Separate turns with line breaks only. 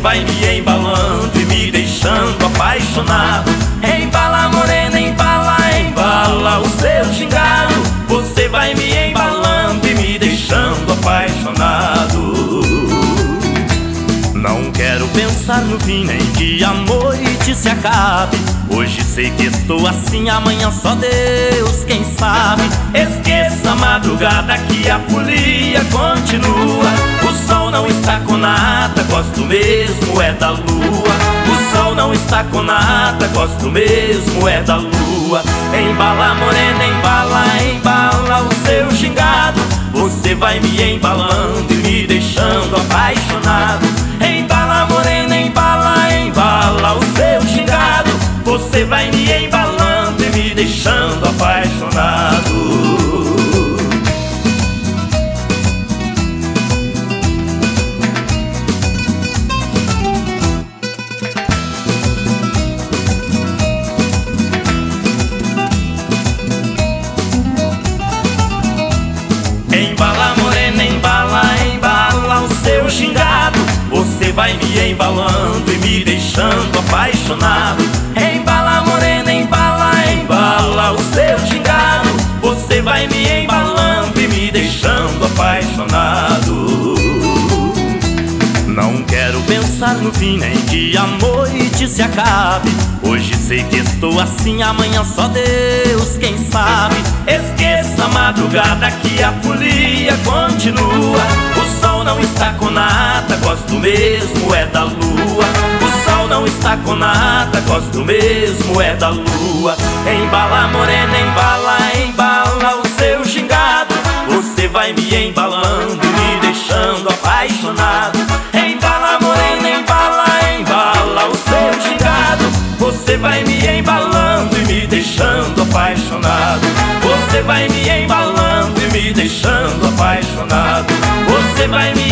vai me embalando e me deixando apaixonado. Embala, morena, embala, embala o seu gingado. Você vai me embalando e me deixando apaixonado. Não quero pensar no fim, nem que a noite se acabe. Hoje sei que estou assim, amanhã só Deus quem sabe. Esqueça a madrugada que a folia continua. O sol não está com nada, gosto mesmo é da lua. O sol não está com nada, gosto mesmo é da lua. Embala, morena, embala, embala o seu gingado. Você vai me embalando e me deixando apaixonado. Embala, morena, embala, embala o seu gingado. Você vai me embalando e me deixando apaixonado. Embala, morena, embala, embala o seu gingado. Você vai me embalando e me deixando apaixonado. Embala, morena, embala, embala o seu gingado. Você vai me embalando e me deixando apaixonado. Não quero pensar no fim, nem que a noite se acabe. Hoje sei que estou assim, amanhã só Deus quem sabe. Esqueça a madrugada que a folia continua. O sol não está com nada, gosto mesmo é da lua. O sol não está com nada, gosto mesmo é da lua. Embala, morena, embala, embala o seu gingado. Você vai me embalando e me deixando apaixonado. Embala, morena, embala, embala o seu gingado. Você vai me embalando e me deixando apaixonado. Você vai me embalando e me deixando apaixonado. Você vai me